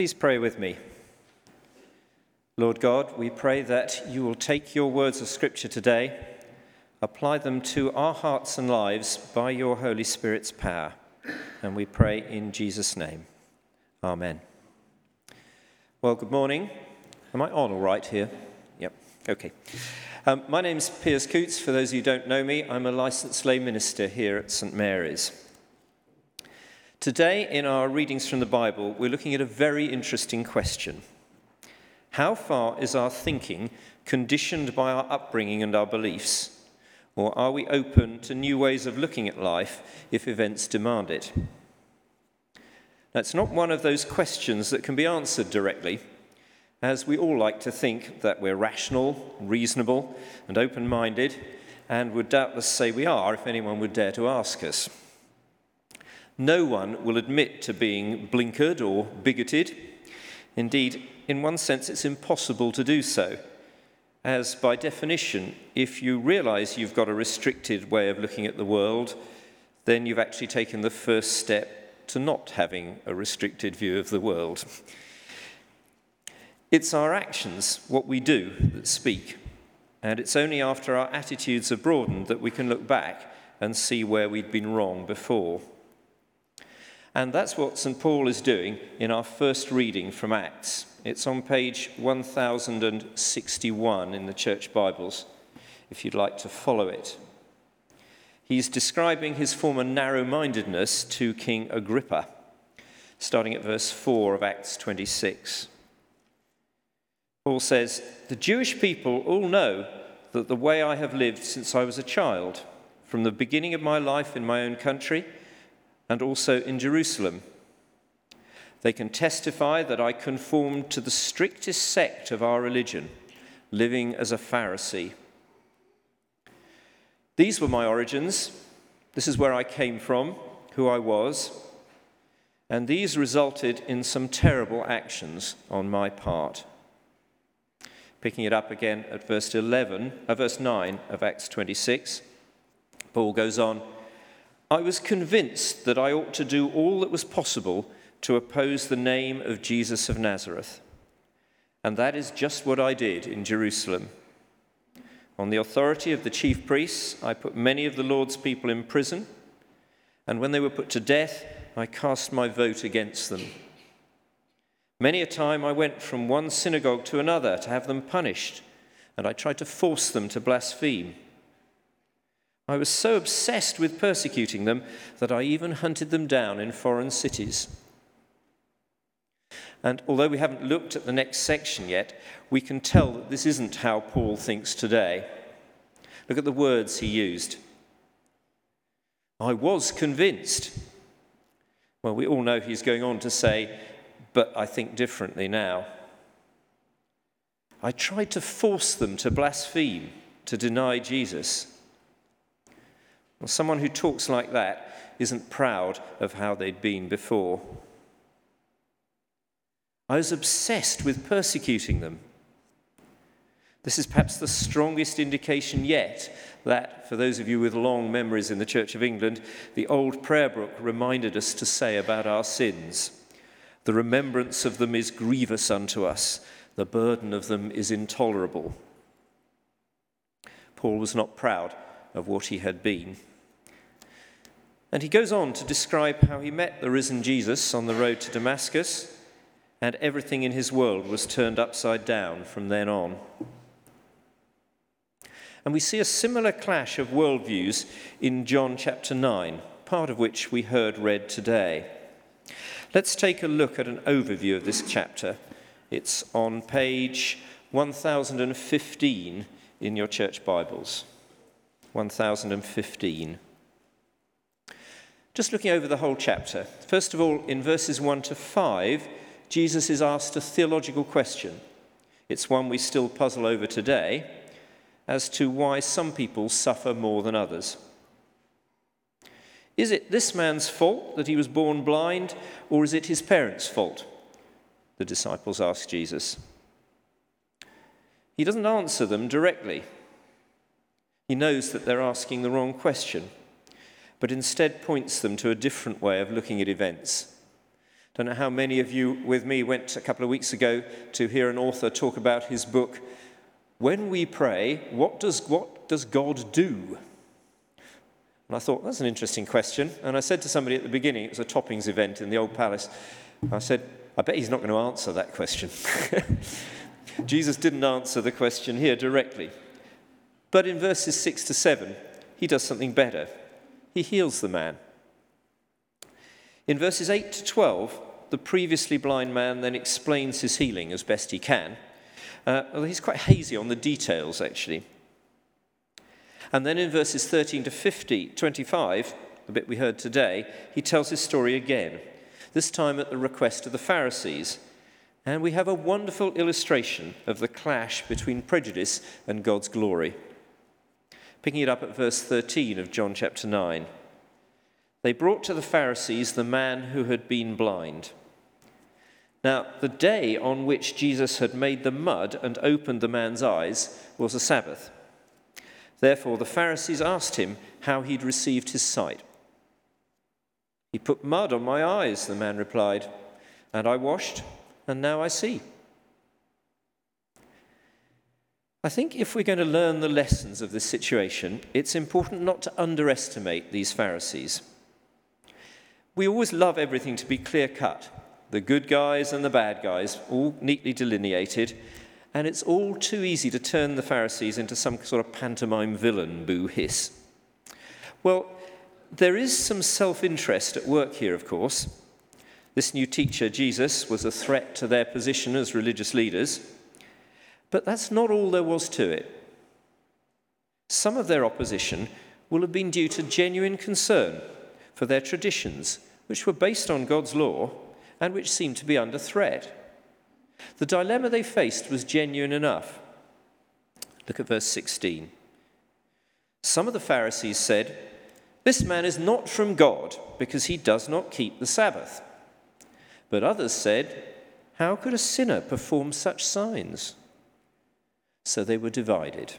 Please pray with me. Lord God, we pray that you will take your words of Scripture today, apply them to our hearts and lives by your Holy Spirit's power. And we pray in Jesus' name. Amen. Well, good morning. Am I on all right here? Yep, okay. My name's Piers Coots. For those of you who don't know me, I'm a licensed lay minister here at St Mary's. Today, in our readings from the Bible, we're looking at a very interesting question. How far is our thinking conditioned by our upbringing and our beliefs? Or are we open to new ways of looking at life if events demand it? That's not one of those questions that can be answered directly, as we all like to think that we're rational, reasonable, and open-minded, and would doubtless say we are if anyone would dare to ask us. No one will admit to being blinkered or bigoted. Indeed, in one sense, it's impossible to do so, as by definition, if you realize you've got a restricted way of looking at the world, then you've actually taken the first step to not having a restricted view of the world. It's our actions, what we do, that speak, and it's only after our attitudes are broadened that we can look back and see where we'd been wrong before. And that's what St. Paul is doing in our first reading from Acts. It's on page 1061 in the Church Bibles, if you'd like to follow it. He's describing his former narrow-mindedness to King Agrippa, starting at verse 4 of Acts 26. Paul says, "The Jewish people all know that the way I have lived since I was a child, from the beginning of my life in my own country, and also in Jerusalem. They can testify that I conformed to the strictest sect of our religion, living as a Pharisee. These were my origins. This is where I came from, who I was, and these resulted in some terrible actions on my part." Picking it up again at verse 9 of Acts 26, Paul goes on, "I was convinced that I ought to do all that was possible to oppose the name of Jesus of Nazareth. And that is just what I did in Jerusalem. On the authority of the chief priests, I put many of the Lord's people in prison, and when they were put to death, I cast my vote against them. Many a time I went from one synagogue to another to have them punished, and I tried to force them to blaspheme. I was so obsessed with persecuting them that I even hunted them down in foreign cities." And although we haven't looked at the next section yet, we can tell that this isn't how Paul thinks today. Look at the words he used. "I was convinced." Well, we all know he's going on to say, "But I think differently now. I tried to force them to blaspheme, to deny Jesus." Well, someone who talks like that isn't proud of how they'd been before. "I was obsessed with persecuting them." This is perhaps the strongest indication yet that, for those of you with long memories in the Church of England, the old prayer book reminded us to say about our sins. "The remembrance of them is grievous unto us. The burden of them is intolerable." Paul was not proud of what he had been. And he goes on to describe how he met the risen Jesus on the road to Damascus, and everything in his world was turned upside down from then on. And we see a similar clash of worldviews in John chapter 9, part of which we heard read today. Let's take a look at an overview of this chapter. It's on page 1015 in your church Bibles. 1015. Just looking over the whole chapter. First of all, in verses 1 to 5, Jesus is asked a theological question. It's one we still puzzle over today, as to why some people suffer more than others. Is it this man's fault that he was born blind, or is it his parents' fault? The disciples ask Jesus. He doesn't answer them directly. He knows that they're asking the wrong question, but instead points them to a different way of looking at events. Don't know how many of you with me went a couple of weeks ago to hear an author talk about his book, When We Pray, What Does God Do? And I thought, that's an interesting question. And I said to somebody at the beginning, it was a toppings event in the Old Palace, I said, I bet he's not going to answer that question. Jesus didn't answer the question here directly. But in verses 6 to 7, he does something better. He heals the man. In verses 8 to 12, the previously blind man then explains his healing as best he can. Well, he's quite hazy on the details, actually. And then in verses 13 to 25, the bit we heard today, he tells his story again, this time at the request of the Pharisees. And we have a wonderful illustration of the clash between prejudice and God's glory. Picking it up at verse 13 of John chapter 9. They brought to the Pharisees the man who had been blind. Now, the day on which Jesus had made the mud and opened the man's eyes was a Sabbath. Therefore, the Pharisees asked him how he'd received his sight. He put mud on my eyes, the man replied, and I washed, and now I see. I think if we're going to learn the lessons of this situation, it's important not to underestimate these Pharisees. We always love everything to be clear-cut, the good guys and the bad guys, all neatly delineated, and it's all too easy to turn the Pharisees into some sort of pantomime villain, boo-hiss. Well, there is some self-interest at work here, of course. This new teacher, Jesus, was a threat to their position as religious leaders. But that's not all there was to it. Some of their opposition will have been due to genuine concern for their traditions, which were based on God's law and which seemed to be under threat. The dilemma they faced was genuine enough. Look at verse 16. Some of the Pharisees said, "This man is not from God because he does not keep the Sabbath." But others said, "How could a sinner perform such signs?" So they were divided.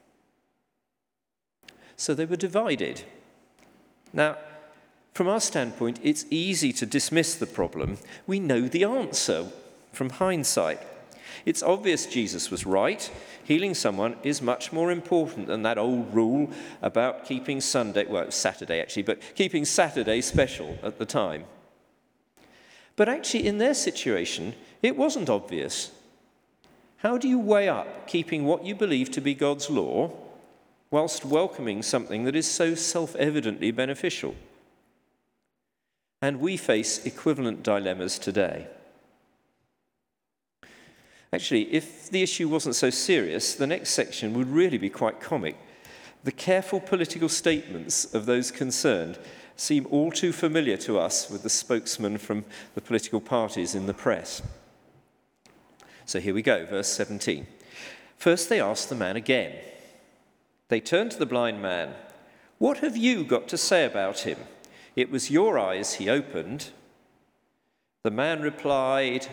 Now, from our standpoint, it's easy to dismiss the problem. We know the answer from hindsight. It's obvious Jesus was right. Healing someone is much more important than that old rule about keeping Saturday actually, but keeping Saturday special at the time. But actually, in their situation, it wasn't obvious. How do you weigh up keeping what you believe to be God's law whilst welcoming something that is so self-evidently beneficial? And we face equivalent dilemmas today. Actually, if the issue wasn't so serious, the next section would really be quite comic. The careful political statements of those concerned seem all too familiar to us with the spokesman from the political parties in the press. So here we go, verse 17. First they asked the man again. They turned to the blind man. "What have you got to say about him? It was your eyes he opened." The man replied,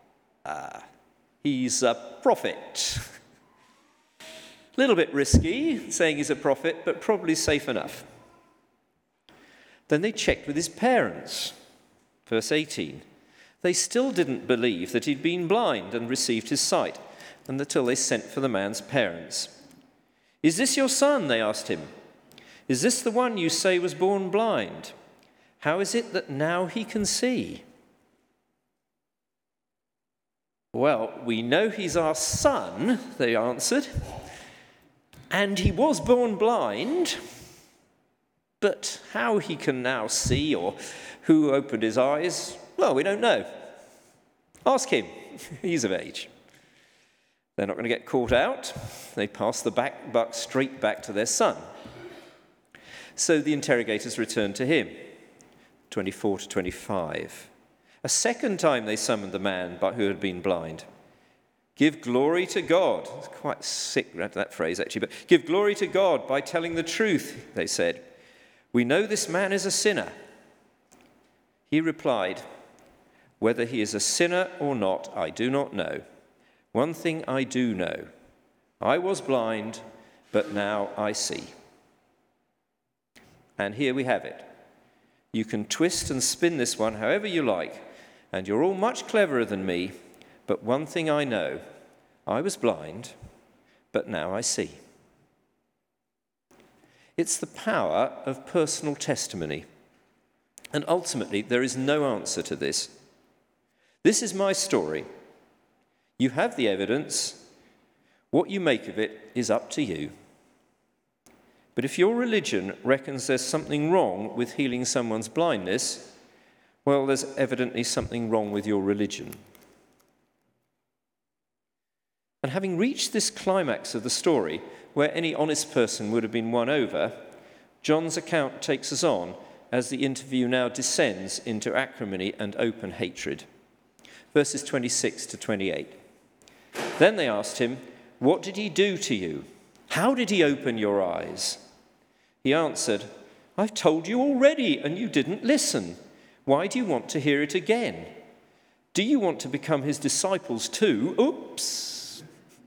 "He's a prophet." A little bit risky saying he's a prophet, but probably safe enough. Then they checked with his parents. Verse 18. They still didn't believe that he'd been blind and received his sight, until they sent for the man's parents. "Is this your son?" they asked him. "Is this the one you say was born blind? How is it that now he can see?" "Well, we know he's our son," they answered, "and he was born blind, but how he can now see or who opened his eyes, well, we don't know. Ask him. He's of age." They're not going to get caught out. They pass the buck straight back to their son. So the interrogators returned to him. 24 to 25. A second time they summoned the man who had been blind. "Give glory to God." It's quite sick, that phrase actually, but "give glory to God by telling the truth," they said. "We know this man is a sinner." He replied, "Whether he is a sinner or not, I do not know. One thing I do know. I was blind, but now I see." And here we have it. You can twist and spin this one however you like, and you're all much cleverer than me, but one thing I know, I was blind, but now I see. It's the power of personal testimony. And ultimately, there is no answer to this. This is my story. You have the evidence. What you make of it is up to you. But if your religion reckons there's something wrong with healing someone's blindness, well, there's evidently something wrong with your religion. And having reached this climax of the story, where any honest person would have been won over, John's account takes us on as the interview now descends into acrimony and open hatred. Verses 26 to 28. Then they asked him, "What did he do to you? How did he open your eyes?" He answered, "I've told you already, and you didn't listen. Why do you want to hear it again? Do you want to become his disciples too?" Oops.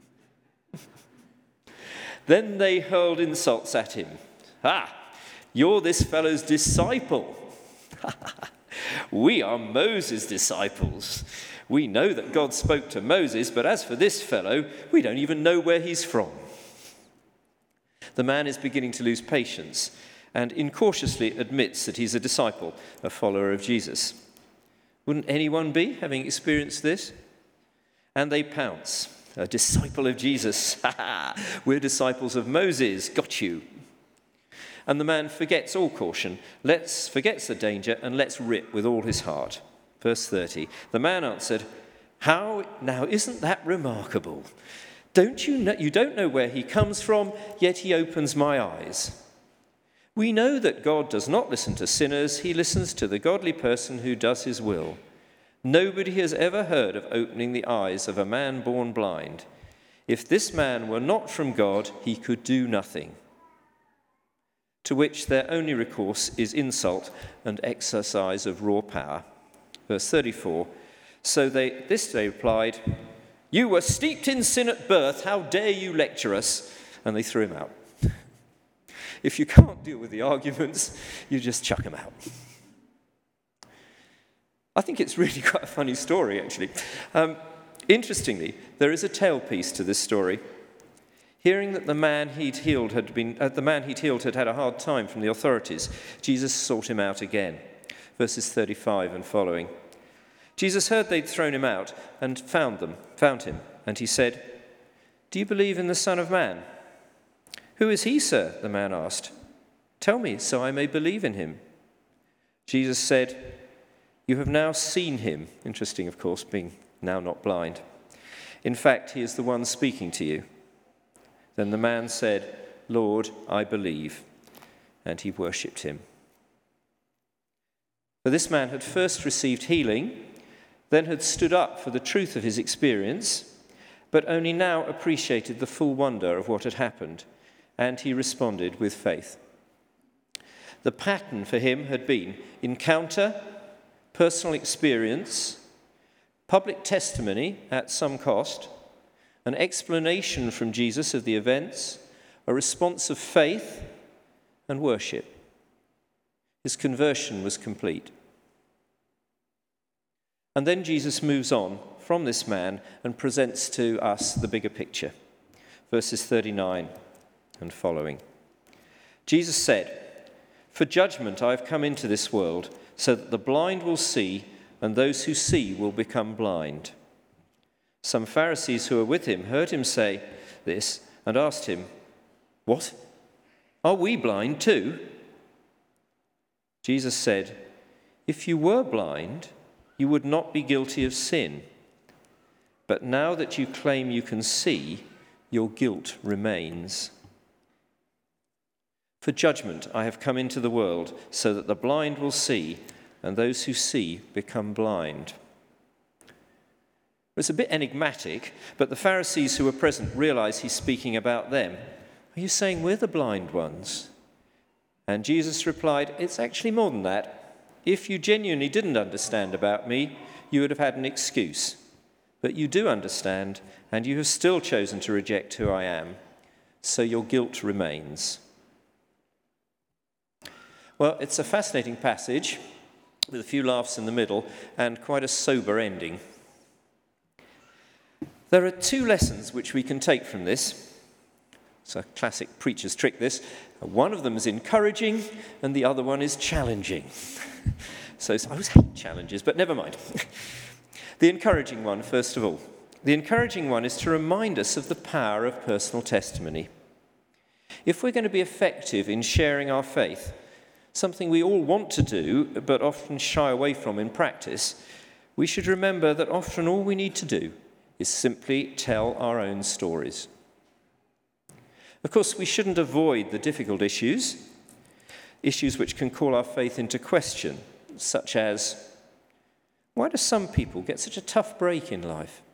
Then they hurled insults at him. "Ah, you're this fellow's disciple." "We are Moses' disciples. We know that God spoke to Moses, but as for this fellow, we don't even know where he's from." The man is beginning to lose patience and incautiously admits that he's a disciple, a follower of Jesus. Wouldn't anyone be, having experienced this? And they pounce. "A disciple of Jesus. We're disciples of Moses. Got you." And the man forgets all caution, forgets the danger, and lets rip with all his heart. Verse 30, the man answered, "How now, isn't that remarkable? You don't know where he comes from, yet he opens my eyes. We know that God does not listen to sinners, he listens to the godly person who does his will. Nobody has ever heard of opening the eyes of a man born blind. If this man were not from God, he could do nothing." To which their only recourse is insult and exercise of raw power. Verse 34, so they replied, "You were steeped in sin at birth, how dare you lecture us?" And they threw him out. If you can't deal with the arguments, you just chuck him out. I think it's really quite a funny story, actually. Interestingly, there is a tailpiece to this story. Hearing that the man he'd healed had had a hard time from the authorities, Jesus sought him out again. Verses 35 and following. Jesus heard they'd thrown him out and found him, and he said, "Do you believe in the Son of Man?" "Who is he, sir?" the man asked. "Tell me, so I may believe in him." Jesus said, "You have now seen him." Interesting, of course, being now not blind. "In fact, he is the one speaking to you." Then the man said, "Lord, I believe," and he worshipped him. For this man had first received healing, then had stood up for the truth of his experience, but only now appreciated the full wonder of what had happened, and he responded with faith. The pattern for him had been encounter, personal experience, public testimony at some cost, an explanation from Jesus of the events, a response of faith, and worship. His conversion was complete. And then Jesus moves on from this man and presents to us the bigger picture. Verses 39 and following. Jesus said, "For judgment I have come into this world, so that the blind will see, and those who see will become blind." Some Pharisees who were with him heard him say this and asked him, "What? Are we blind too?" Jesus said, "If you were blind, you would not be guilty of sin. But now that you claim you can see, your guilt remains. For judgment I have come into the world, so that the blind will see, and those who see become blind." It's a bit enigmatic, but the Pharisees who were present realize he's speaking about them. "Are you saying we're the blind ones?" And Jesus replied, "It's actually more than that. If you genuinely didn't understand about me, you would have had an excuse. But you do understand, and you have still chosen to reject who I am. So your guilt remains." Well, it's a fascinating passage. with a few laughs in the middle and quite a sober ending. There are two lessons which we can take from this. It's a classic preacher's trick, this. One of them is encouraging and the other one is challenging. So I always hate challenges, but never mind. The encouraging one, first of all. The encouraging one is to remind us of the power of personal testimony. If we're going to be effective in sharing our faith, something we all want to do but often shy away from in practice, we should remember that often all we need to do is simply tell our own stories. Of course, we shouldn't avoid the difficult issues which can call our faith into question, such as, why do some people get such a tough break in life?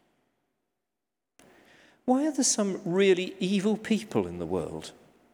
Why are there some really evil people in the world?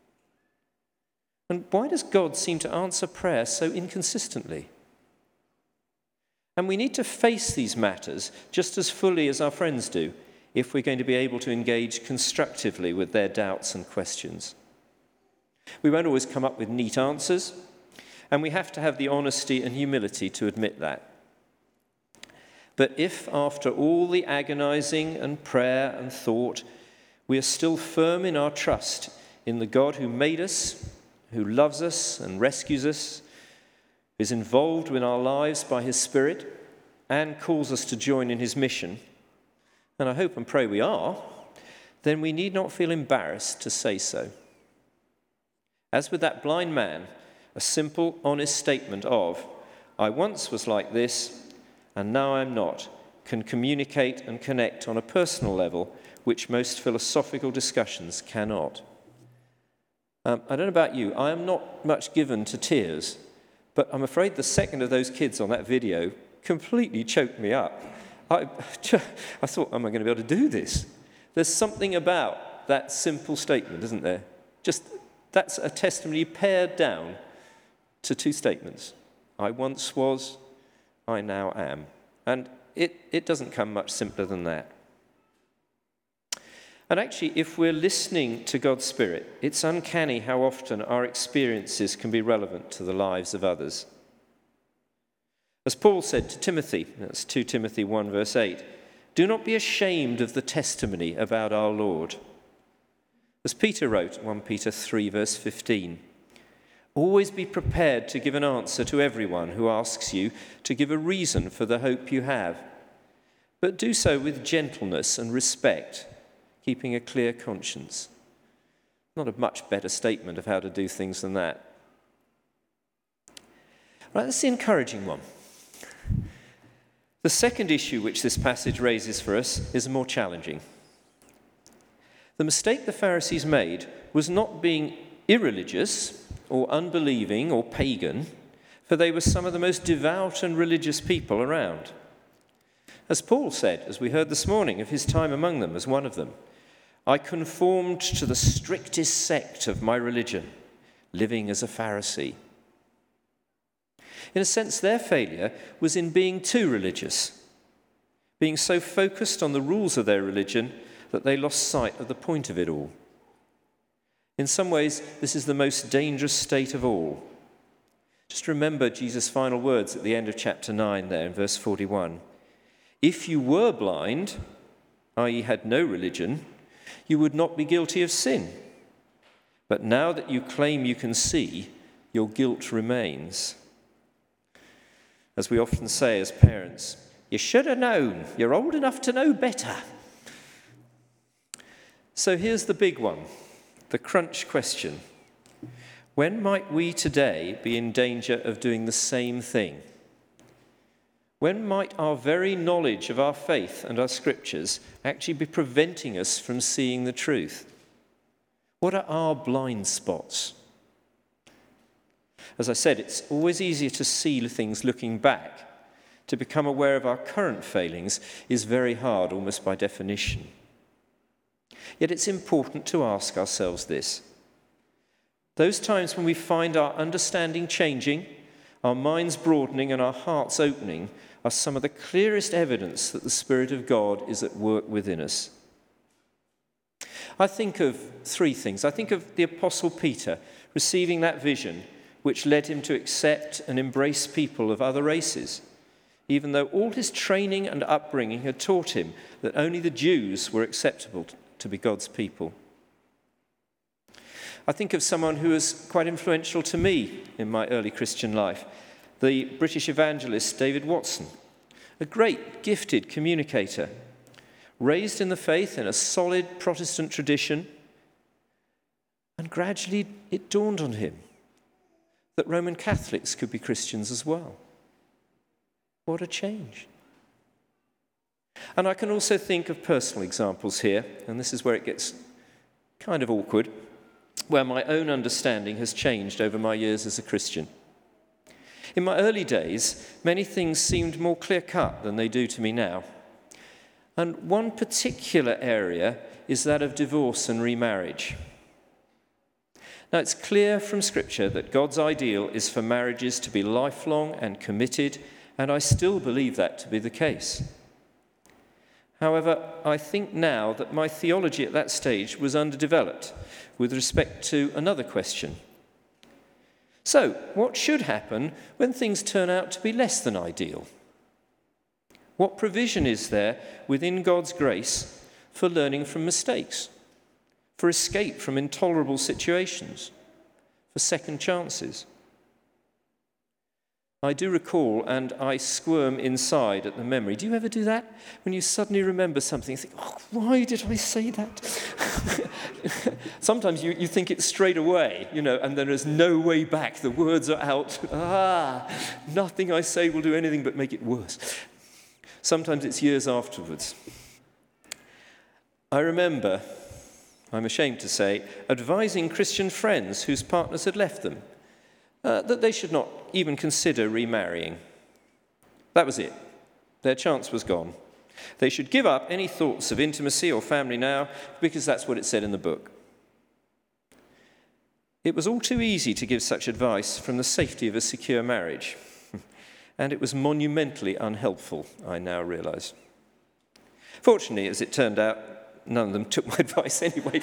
And why does God seem to answer prayer so inconsistently? And we need to face these matters just as fully as our friends do if we're going to be able to engage constructively with their doubts and questions. We won't always come up with neat answers, and we have to have the honesty and humility to admit that. But if, after all the agonizing and prayer and thought, we are still firm in our trust in the God who made us, who loves us and rescues us, is involved in our lives by his Spirit, and calls us to join in his mission, and I hope and pray we are, then we need not feel embarrassed to say so. As with that blind man, a simple, honest statement of, I once was like this, and now I'm not, can communicate and connect on a personal level, which most philosophical discussions cannot. I don't know about you, I am not much given to tears, but I'm afraid the second of those kids on that video completely choked me up. I thought, am I going to be able to do this? There's something about that simple statement, isn't there? Just, that's a testimony pared down to two statements. I once was, I now am. And it doesn't come much simpler than that. And actually, if we're listening to God's Spirit, it's uncanny how often our experiences can be relevant to the lives of others. As Paul said to Timothy, that's 2 Timothy 1 verse 8, do not be ashamed of the testimony about our Lord. As Peter wrote, 1 Peter 3 verse 15, always be prepared to give an answer to everyone who asks you to give a reason for the hope you have, but do so with gentleness and respect, keeping a clear conscience. Not a much better statement of how to do things than that. Right, that's the encouraging one. The second issue which this passage raises for us is more challenging. The mistake the Pharisees made was not being irreligious or unbelieving or pagan, for they were some of the most devout and religious people around. As Paul said, as we heard this morning, of his time among them as one of them, I conformed to the strictest sect of my religion, living as a Pharisee. In a sense, their failure was in being too religious, being so focused on the rules of their religion that they lost sight of the point of it all. In some ways, this is the most dangerous state of all. Just remember Jesus' final words at the end of chapter 9 there in verse 41. If you were blind, i.e. had no religion, you would not be guilty of sin. But now that you claim you can see, your guilt remains. As we often say as parents, you should have known. You're old enough to know better. So here's the big one, the crunch question. When might we today be in danger of doing the same thing? When might our very knowledge of our faith and our scriptures actually be preventing us from seeing the truth? What are our blind spots? As I said, it's always easier to see things looking back. To become aware of our current failings is very hard, almost by definition. Yet it's important to ask ourselves this. Those times when we find our understanding changing, our minds broadening and our hearts opening are some of the clearest evidence that the Spirit of God is at work within us. I think of three things. I think of the Apostle Peter receiving that vision which led him to accept and embrace people of other races, even though all his training and upbringing had taught him that only the Jews were acceptable to be God's people. I think of someone who was quite influential to me in my early Christian life, the British evangelist David Watson, a great, gifted communicator, raised in the faith in a solid Protestant tradition, and gradually it dawned on him that Roman Catholics could be Christians as well. What a change. And I can also think of personal examples here, and this is where it gets kind of awkward, where my own understanding has changed over my years as a Christian. In my early days, many things seemed more clear-cut than they do to me now. And one particular area is that of divorce and remarriage. Now, it's clear from Scripture that God's ideal is for marriages to be lifelong and committed, and I still believe that to be the case. However, I think now that my theology at that stage was underdeveloped with respect to another question. So, what should happen when things turn out to be less than ideal? What provision is there within God's grace for learning from mistakes, for escape from intolerable situations, for second chances? I do recall, and I squirm inside at the memory. Do you ever do that? When you suddenly remember something, you think, oh, why did I say that? Sometimes you think it straight away, and there is no way back. The words are out. Nothing I say will do anything but make it worse. Sometimes it's years afterwards. I remember, I'm ashamed to say, advising Christian friends whose partners had left them that they should not even consider remarrying. That was it. Their chance was gone. They should give up any thoughts of intimacy or family now, because that's what it said in the book. It was all too easy to give such advice from the safety of a secure marriage, and it was monumentally unhelpful, I now realise. Fortunately, as it turned out, none of them took my advice anyway.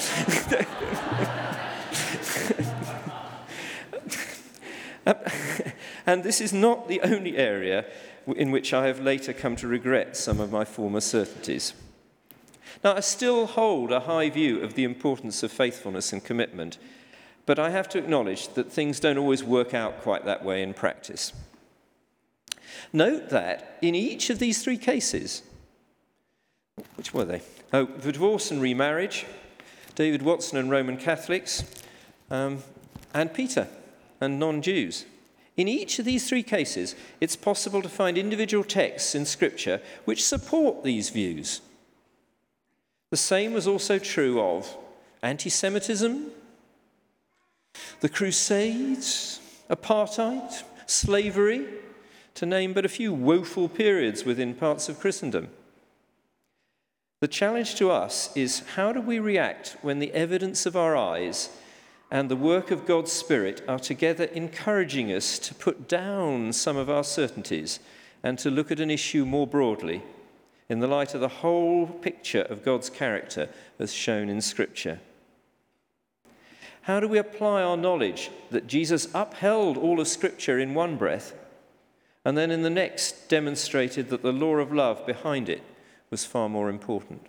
And this is not the only area in which I have later come to regret some of my former certainties. Now, I still hold a high view of the importance of faithfulness and commitment, but I have to acknowledge that things don't always work out quite that way in practice. Note that in each of these three cases, which were they? Oh, the divorce and remarriage, David Watson and Roman Catholics, and Peter and non-Jews. In each of these three cases, it's possible to find individual texts in Scripture which support these views. The same was also true of anti-Semitism, the Crusades, apartheid, slavery, to name but a few woeful periods within parts of Christendom. The challenge to us is, how do we react when the evidence of our eyes and the work of God's Spirit are together encouraging us to put down some of our certainties and to look at an issue more broadly in the light of the whole picture of God's character as shown in Scripture? How do we apply our knowledge that Jesus upheld all of Scripture in one breath and then in the next demonstrated that the law of love behind it was far more important?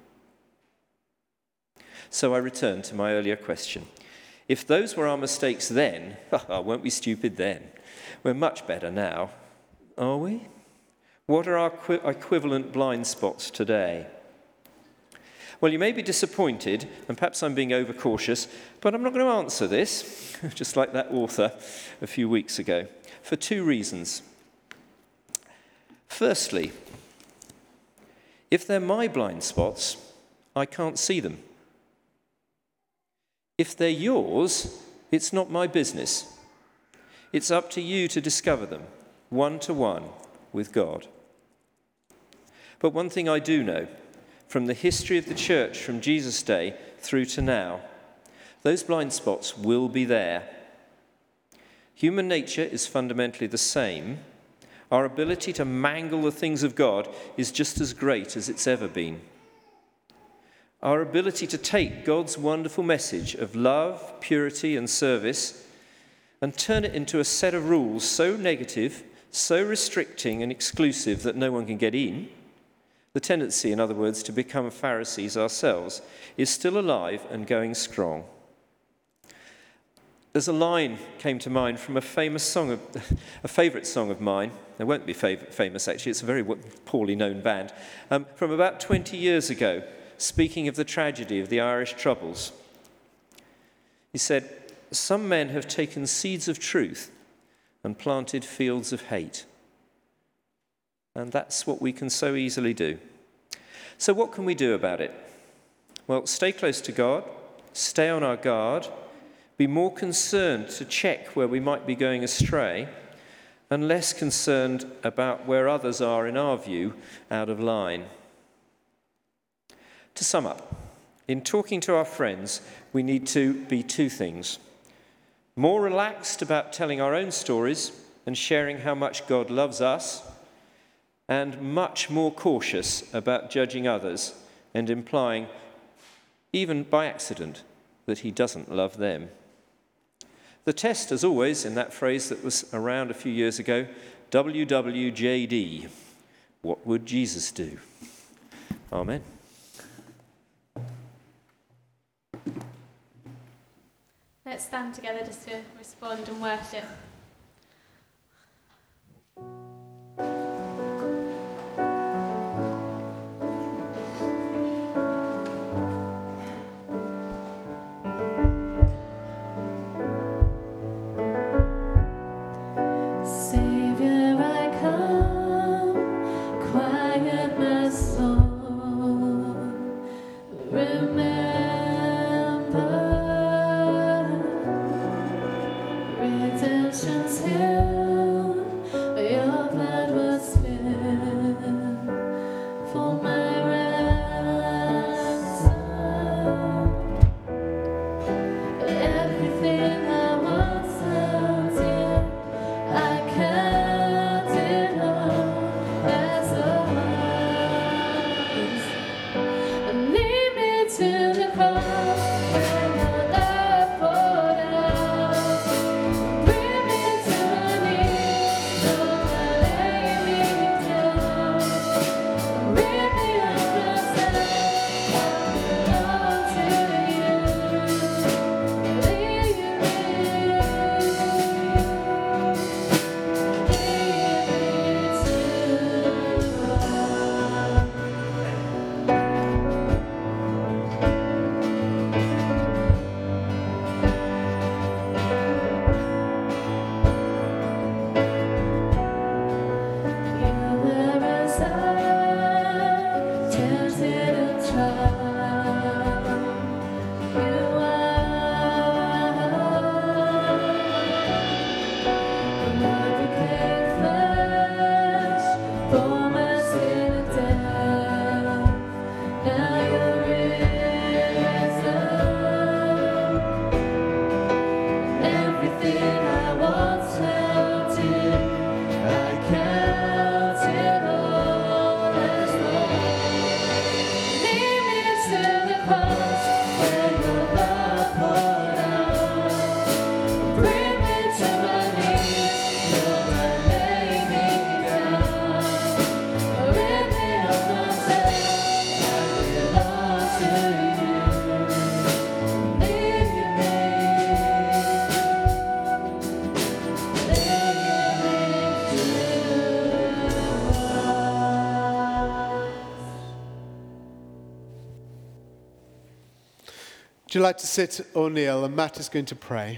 So I return to my earlier question. If those were our mistakes then, weren't we stupid then? We're much better now, are we? What are our equivalent blind spots today? Well, you may be disappointed, and perhaps I'm being overcautious, but I'm not going to answer this, just like that author a few weeks ago, for two reasons. Firstly, if they're my blind spots, I can't see them. If they're yours, it's not my business. It's up to you to discover them, one-to-one, with God. But one thing I do know, from the history of the church from Jesus' day through to now, those blind spots will be there. Human nature is fundamentally the same. Our ability to mangle the things of God is just as great as it's ever been. Our ability to take God's wonderful message of love, purity, and service and turn it into a set of rules so negative, so restricting and exclusive that no one can get in, the tendency, in other words, to become Pharisees ourselves, is still alive and going strong. There's a line came to mind from a favourite song of mine. It won't be famous, actually. It's a very poorly known band. From about 20 years ago, speaking of the tragedy of the Irish Troubles. He said, "Some men have taken seeds of truth and planted fields of hate." And that's what we can so easily do. So what can we do about it? Well, stay close to God, stay on our guard, be more concerned to check where we might be going astray, and less concerned about where others are, in our view, out of line. To sum up, in talking to our friends, we need to be two things: more relaxed about telling our own stories and sharing how much God loves us, and much more cautious about judging others and implying, even by accident, that he doesn't love them. The test, as always, in that phrase that was around a few years ago, WWJD, what would Jesus do? Amen. Let's stand together just to respond and worship. Would you like to sit or kneel? And Matt is going to pray.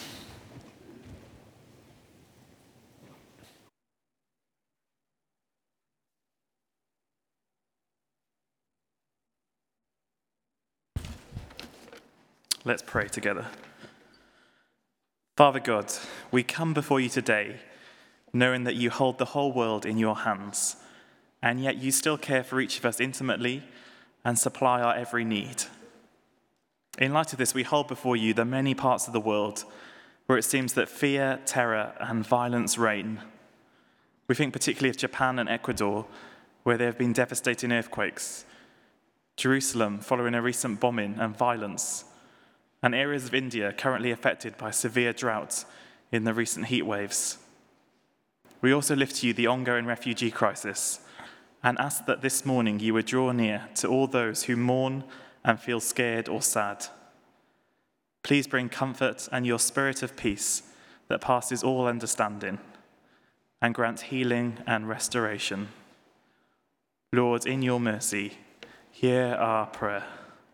Let's pray together. Father God, we come before you today knowing that you hold the whole world in your hands, and yet you still care for each of us intimately and supply our every need. In light of this, we hold before you the many parts of the world where it seems that fear, terror, and violence reign. We think particularly of Japan and Ecuador, where there have been devastating earthquakes, Jerusalem following a recent bombing and violence, and areas of India currently affected by severe droughts in the recent heat waves. We also lift to you the ongoing refugee crisis and ask that this morning you would draw near to all those who mourn and feel scared or sad. Please bring comfort and your spirit of peace that passes all understanding, and grant healing and restoration. Lord, in your mercy, hear our prayer.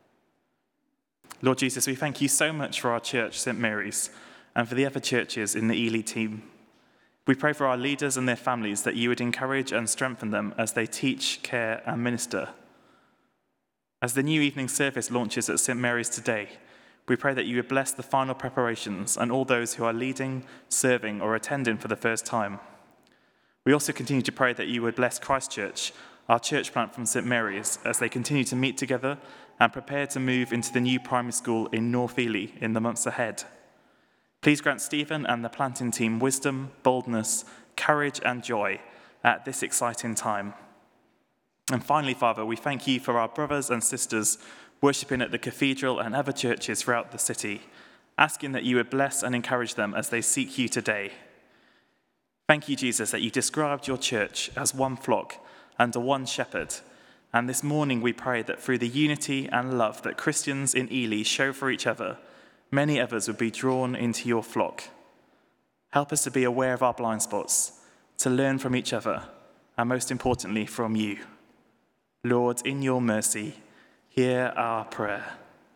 Lord Jesus, we thank you so much for our church, St. Mary's, and for the other churches in the Ely team. We pray for our leaders and their families that you would encourage and strengthen them as they teach, care, and minister. As the new evening service launches at St. Mary's today, we pray that you would bless the final preparations and all those who are leading, serving, or attending for the first time. We also continue to pray that you would bless Christchurch, our church plant from St. Mary's, as they continue to meet together and prepare to move into the new primary school in North Ely in the months ahead. Please grant Stephen and the planting team wisdom, boldness, courage, and joy at this exciting time. And finally, Father, we thank you for our brothers and sisters worshipping at the cathedral and other churches throughout the city, asking that you would bless and encourage them as they seek you today. Thank you, Jesus, that you described your church as one flock under one shepherd. And this morning we pray that through the unity and love that Christians in Ely show for each other, many others would be drawn into your flock. Help us to be aware of our blind spots, to learn from each other, and most importantly, from you. Lord, in your mercy, hear our prayer.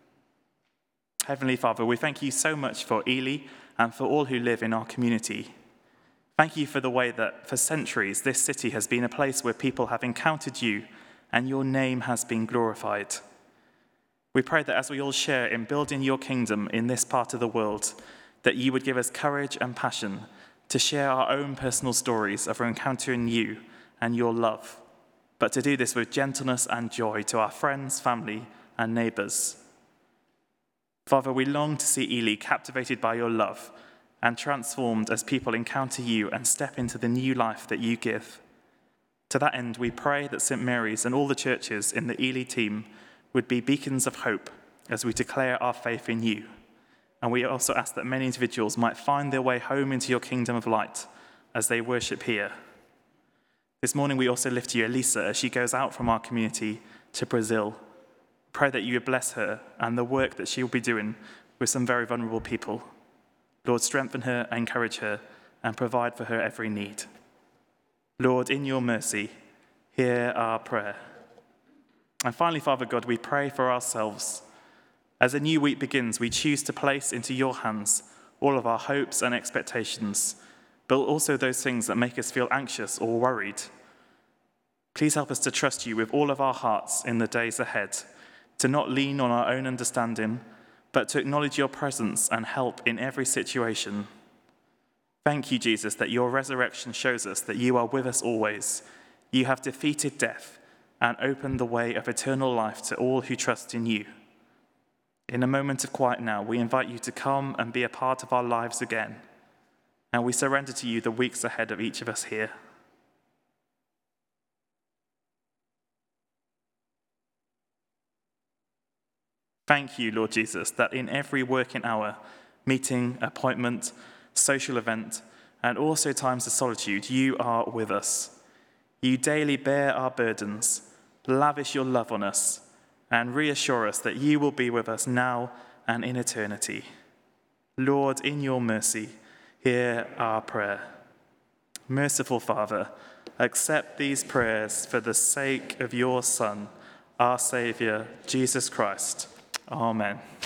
Heavenly Father, we thank you so much for Ely and for all who live in our community. Thank you for the way that for centuries this city has been a place where people have encountered you and your name has been glorified. We pray that as we all share in building your kingdom in this part of the world, that you would give us courage and passion to share our own personal stories of encountering you and your love, but to do this with gentleness and joy to our friends, family, and neighbours. Father, we long to see Ely captivated by your love and transformed as people encounter you and step into the new life that you give. To that end, we pray that St. Mary's and all the churches in the Ely team would be beacons of hope as we declare our faith in you. And we also ask that many individuals might find their way home into your kingdom of light as they worship here. This morning we also lift to you Elisa as she goes out from our community to Brazil. Pray that you would bless her and the work that she will be doing with some very vulnerable people. Lord, strengthen her, encourage her, and provide for her every need. Lord, in your mercy, hear our prayer. And finally, Father God, we pray for ourselves. As a new week begins, we choose to place into your hands all of our hopes and expectations, but also those things that make us feel anxious or worried. Please help us to trust you with all of our hearts in the days ahead, to not lean on our own understanding, but to acknowledge your presence and help in every situation. Thank you, Jesus, that your resurrection shows us that you are with us always. You have defeated death and opened the way of eternal life to all who trust in you. In a moment of quiet now, we invite you to come and be a part of our lives again, and we surrender to you the weeks ahead of each of us here. Thank you, Lord Jesus, that in every working hour, meeting, appointment, social event, and also times of solitude, you are with us. You daily bear our burdens, lavish your love on us, and reassure us that you will be with us now and in eternity. Lord, in your mercy, hear our prayer. Merciful Father, accept these prayers for the sake of your Son, our Saviour, Jesus Christ. Amen.